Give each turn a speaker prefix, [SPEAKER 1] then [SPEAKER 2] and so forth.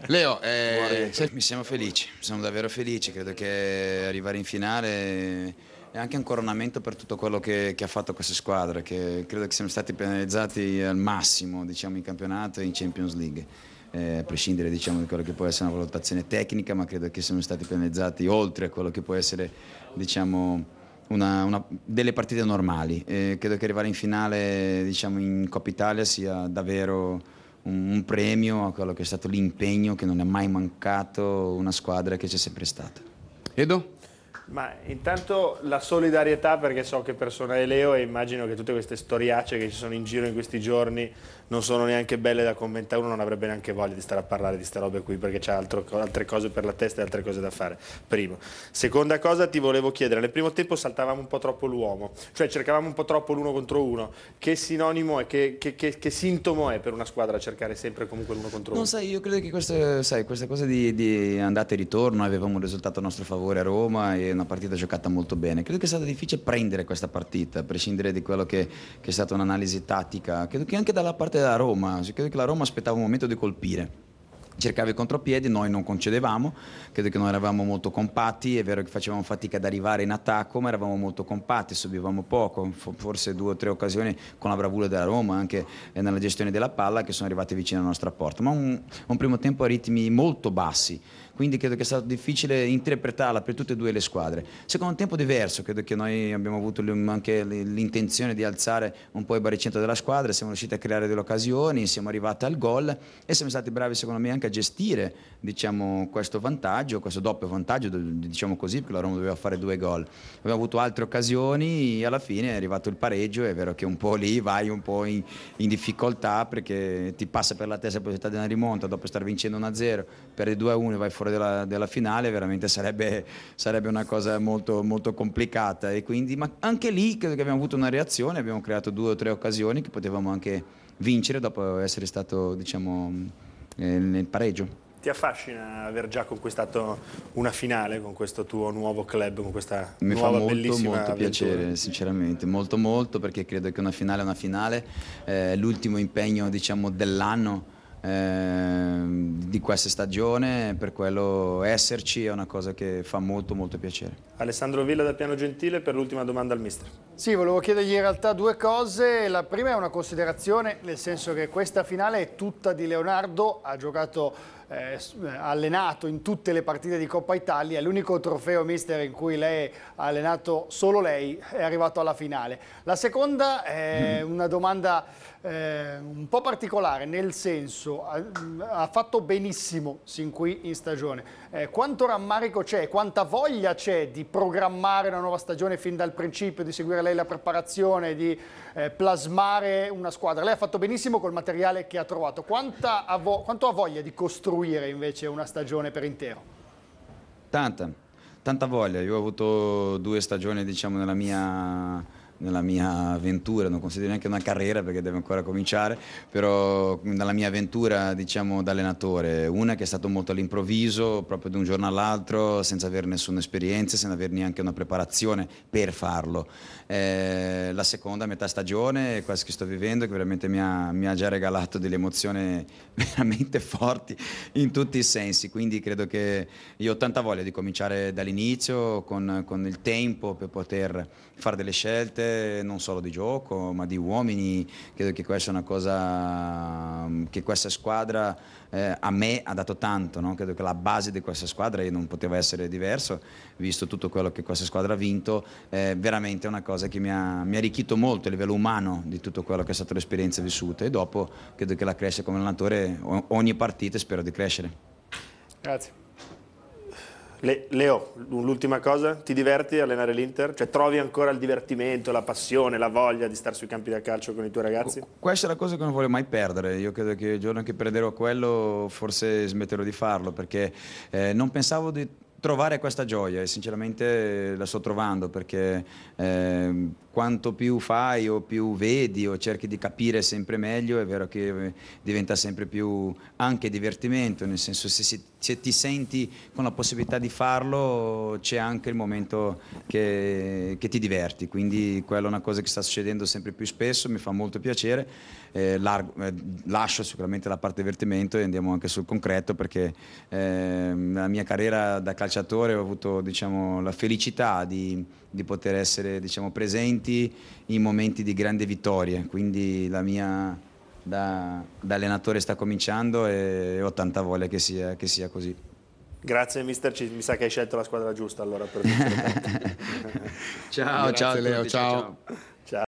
[SPEAKER 1] Leo, siamo felici, siamo davvero felici, credo che arrivare in finale è anche un coronamento per tutto quello che ha fatto questa squadra, che credo che siamo stati penalizzati al massimo, diciamo, in campionato e in Champions League. A prescindere, diciamo, di quello che può essere una valutazione tecnica, ma credo che siamo stati penalizzati oltre a quello che può essere, diciamo, delle partite normali. Credo che arrivare in finale, diciamo, in Coppa Italia sia davvero un premio a quello che è stato l'impegno che non è mai mancato una squadra che c'è sempre stata.
[SPEAKER 2] Edo?
[SPEAKER 3] Ma intanto la solidarietà, perché so che persona è Leo e immagino che tutte queste storiacce che ci sono in giro in questi giorni non sono neanche belle da commentare, uno non avrebbe neanche voglia di stare a parlare di queste robe qui perché c'ha altre cose per la testa e altre cose da fare, primo. Seconda cosa, ti volevo chiedere, nel primo tempo saltavamo un po' troppo l'uomo, cioè cercavamo un po' troppo l'uno contro uno, che sinonimo è, che sintomo è per una squadra cercare sempre comunque l'uno contro uno?
[SPEAKER 1] Non sai, io credo che questa cosa di andata e ritorno, avevamo un risultato a nostro favore a Roma e una partita giocata molto bene, credo che è stato difficile prendere questa partita, a prescindere di quello che è stata un'analisi tattica, credo che anche dalla parte della Roma, credo che la Roma aspettava un momento di colpire. Cercava i contropiedi, noi non concedevamo, credo che noi eravamo molto compatti, è vero che facevamo fatica ad arrivare in attacco, ma eravamo molto compatti, subivamo poco, forse 2 o 3 occasioni con la bravura della Roma, anche nella gestione della palla, che sono arrivate vicino alla nostra porta, ma un primo tempo a ritmi molto bassi, quindi credo che è stato difficile interpretarla per tutte e due le squadre. Secondo tempo diverso, credo che noi abbiamo avuto anche l'intenzione di alzare un po' il baricentro della squadra, siamo riusciti a creare delle occasioni, siamo arrivati al gol e siamo stati bravi secondo me anche a gestire, diciamo, questo vantaggio, questo doppio vantaggio, diciamo così, perché la Roma doveva fare 2 gol. Abbiamo avuto altre occasioni, alla fine è arrivato il pareggio, è vero che un po' lì vai un po' in difficoltà perché ti passa per la testa la possibilità di una rimonta, dopo star vincendo 1-0, perdi 2-1 e vai fuori della finale, veramente sarebbe una cosa molto, molto complicata e quindi, ma anche lì credo che abbiamo avuto una reazione, abbiamo creato 2 o 3 occasioni che potevamo anche vincere dopo essere stato, diciamo, nel pareggio.
[SPEAKER 3] Ti affascina aver già conquistato una finale con questo tuo nuovo club, con questa nuova bellissima
[SPEAKER 1] molto
[SPEAKER 3] avventura?
[SPEAKER 1] piacere, sinceramente, molto, perché credo che una finale è una finale, l'ultimo impegno, diciamo, dell'anno, di questa stagione, per quello esserci è una cosa che fa molto piacere.
[SPEAKER 3] Alessandro Villa da Piano Gentile per l'ultima domanda al mister.
[SPEAKER 4] Sì, volevo chiedergli in realtà 2 cose. La prima è una considerazione, nel senso che questa finale è tutta di Leonardo, ha giocato, allenato in tutte le partite di Coppa Italia, è l'unico trofeo mister in cui lei ha allenato solo lei, è arrivato alla finale. La seconda è una domanda un po' particolare, nel senso ha fatto benissimo sin qui in stagione. Quanto rammarico c'è, quanta voglia c'è di programmare una nuova stagione fin dal principio, di seguire lei la preparazione, di plasmare una squadra? Lei ha fatto benissimo col materiale che ha trovato. Quanto ha voglia di costruire invece una stagione per intero?
[SPEAKER 1] Tanta voglia. Io ho avuto 2 stagioni, diciamo, nella mia avventura, non considero neanche una carriera perché deve ancora cominciare, però nella mia avventura, diciamo, da allenatore, una che è stato molto all'improvviso, proprio da un giorno all'altro, senza avere nessuna esperienza, senza avere neanche una preparazione per farlo. La seconda metà stagione, questa che sto vivendo, che veramente mi ha già regalato delle emozioni veramente forti in tutti i sensi, quindi credo che io ho tanta voglia di cominciare dall'inizio con il tempo per poter fare delle scelte non solo di gioco ma di uomini. Credo che questa è una cosa che questa squadra a me ha dato tanto, no? Credo che la base di questa squadra non poteva essere diverso, visto tutto quello che questa squadra ha vinto, veramente è una cosa che mi ha arricchito molto a livello umano di tutto quello che è stata l'esperienza vissuta, e dopo credo che la cresce come allenatore ogni partita e spero di crescere.
[SPEAKER 4] Grazie.
[SPEAKER 3] Leo, l'ultima cosa, ti diverti a allenare l'Inter? Cioè trovi ancora il divertimento, la passione, la voglia di stare sui campi da calcio con i tuoi ragazzi?
[SPEAKER 1] Questa è la cosa che non voglio mai perdere. Io credo che il giorno che perderò quello forse smetterò di farlo, perché non pensavo trovare questa gioia, e sinceramente la sto trovando, perché quanto più fai o più vedi o cerchi di capire sempre meglio, è vero che diventa sempre più anche divertimento, nel senso, se ti senti con la possibilità di farlo, c'è anche il momento che ti diverti, quindi quella è una cosa che sta succedendo sempre più spesso, mi fa molto piacere. Lascio sicuramente la parte divertimento e andiamo anche sul concreto, perché nella mia carriera da calciatore ho avuto, diciamo, la felicità di poter essere, diciamo, presenti in momenti di grande vittoria, quindi la mia da allenatore sta cominciando e ho tanta voglia che sia così.
[SPEAKER 3] Grazie mister, mi sa che hai scelto la squadra giusta allora per vincere.
[SPEAKER 1] Ciao,
[SPEAKER 2] Grazie,
[SPEAKER 1] ciao a
[SPEAKER 2] Leo,
[SPEAKER 1] tutti,
[SPEAKER 2] ciao.
[SPEAKER 1] ciao.